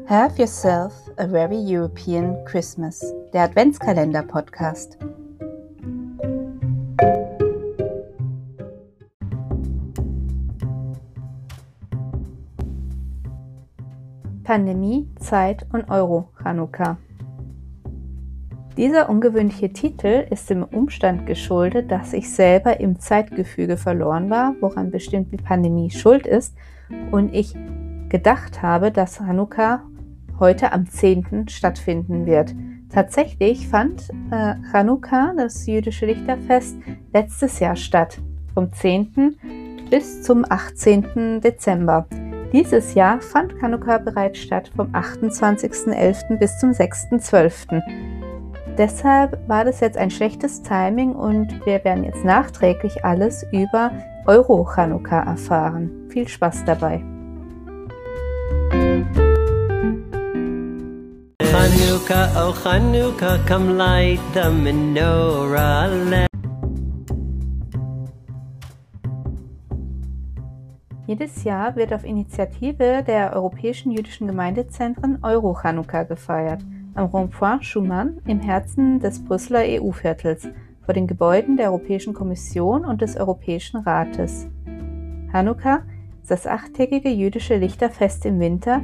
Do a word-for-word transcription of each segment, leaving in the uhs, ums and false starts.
Have yourself a very European Christmas, der Adventskalender-Podcast. Pandemie, Zeit und Euro-Chanukka. Dieser ungewöhnliche Titel ist dem Umstand geschuldet, dass ich selber im Zeitgefüge verloren war, woran bestimmt die Pandemie schuld ist, und ich gedacht habe, dass Chanukka heute am zehnten stattfinden wird. Tatsächlich fand äh, Chanukka, das jüdische Lichterfest, letztes Jahr statt, vom zehnten bis zum achtzehnten Dezember. Dieses Jahr fand Chanukka bereits statt, vom achtundzwanzigsten elften bis zum sechsten zwölften Deshalb war das jetzt ein schlechtes Timing und wir werden jetzt nachträglich alles über Euro-Chanukka erfahren. Viel Spaß dabei! Chanukka, oh Chanukka, come light the menorah. Jedes Jahr wird auf Initiative der Europäischen Jüdischen Gemeindezentren Euro-Chanukka gefeiert, am Rond-Point Schuman im Herzen des Brüsseler E U-Viertels, vor den Gebäuden der Europäischen Kommission und des Europäischen Rates. Chanukka ist das achttägige jüdische Lichterfest im Winter,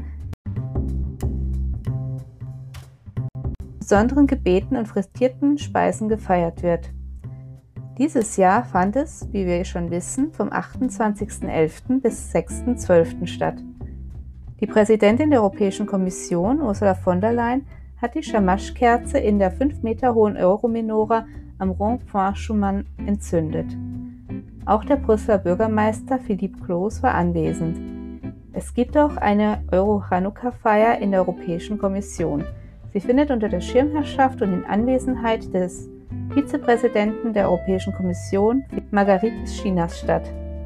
besonderen Gebeten und frittierten Speisen gefeiert wird. Dieses Jahr fand es, wie wir schon wissen, vom achtundzwanzigsten elften bis sechsten zwölften statt. Die Präsidentin der Europäischen Kommission, Ursula von der Leyen, hat die Schamasch-Kerze in der fünf Meter hohen Euro-Menorah am Rond-Point Schuman entzündet. Auch der Brüsseler Bürgermeister Philippe Clos war anwesend. Es gibt auch eine Euro-Chanukka-Feier in der Europäischen Kommission. Sie findet unter der Schirmherrschaft und in Anwesenheit des Vizepräsidenten der Europäischen Kommission, Margaritis Schinas, statt.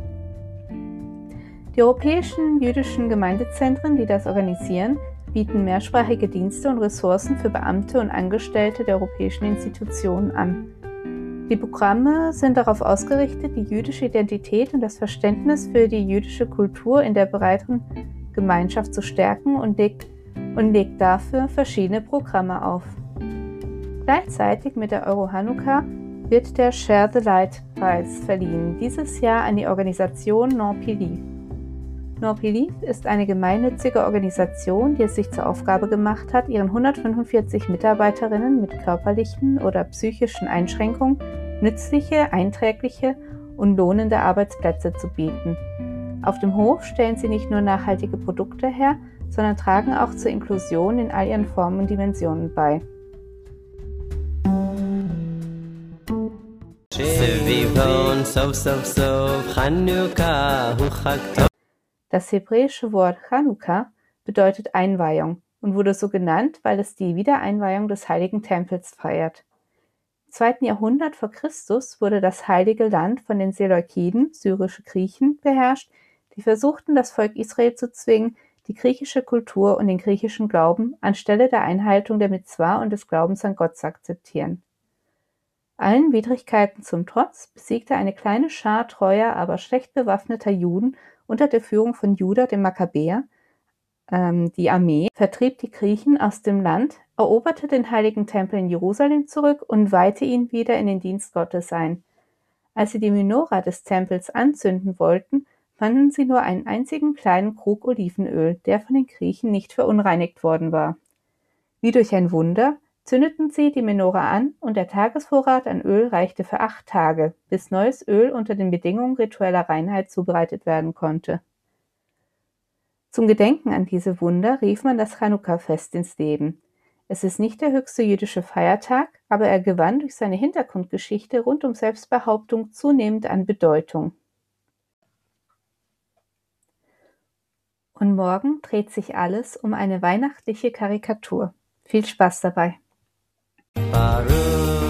Die europäischen jüdischen Gemeindezentren, die das organisieren, bieten mehrsprachige Dienste und Ressourcen für Beamte und Angestellte der europäischen Institutionen an. Die Programme sind darauf ausgerichtet, die jüdische Identität und das Verständnis für die jüdische Kultur in der breiteren Gemeinschaft zu stärken und legt und legt dafür verschiedene Programme auf. Gleichzeitig mit der Euro-Chanukka wird der Share the Light-Preis verliehen, dieses Jahr an die Organisation Non-Belief. Non-Belief ist eine gemeinnützige Organisation, die es sich zur Aufgabe gemacht hat, ihren hundertfünfundvierzig Mitarbeiterinnen mit körperlichen oder psychischen Einschränkungen nützliche, einträgliche und lohnende Arbeitsplätze zu bieten. Auf dem Hof stellen sie nicht nur nachhaltige Produkte her, sondern tragen auch zur Inklusion in all ihren Formen und Dimensionen bei. Das hebräische Wort Chanukka bedeutet Einweihung und wurde so genannt, weil es die Wiedereinweihung des Heiligen Tempels feiert. Im zweiten Jahrhundert vor Christus wurde das Heilige Land von den Seleukiden, syrische Griechen, beherrscht, die versuchten, das Volk Israel zu zwingen, die griechische Kultur und den griechischen Glauben anstelle der Einhaltung der Mitzwa und des Glaubens an Gott zu akzeptieren. Allen Widrigkeiten zum Trotz besiegte eine kleine Schar treuer, aber schlecht bewaffneter Juden unter der Führung von Juda dem Makkabäer ähm, die Armee, vertrieb die Griechen aus dem Land, eroberte den heiligen Tempel in Jerusalem zurück und weihte ihn wieder in den Dienst Gottes ein. Als sie die Menorah des Tempels anzünden wollten, fanden sie nur einen einzigen kleinen Krug Olivenöl, der von den Griechen nicht verunreinigt worden war. Wie durch ein Wunder zündeten sie die Menorah an und der Tagesvorrat an Öl reichte für acht Tage, bis neues Öl unter den Bedingungen ritueller Reinheit zubereitet werden konnte. Zum Gedenken an diese Wunder rief man das Chanukka-Fest ins Leben. Es ist nicht der höchste jüdische Feiertag, aber er gewann durch seine Hintergrundgeschichte rund um Selbstbehauptung zunehmend an Bedeutung. Und morgen dreht sich alles um eine weihnachtliche Karikatur. Viel Spaß dabei! Baruch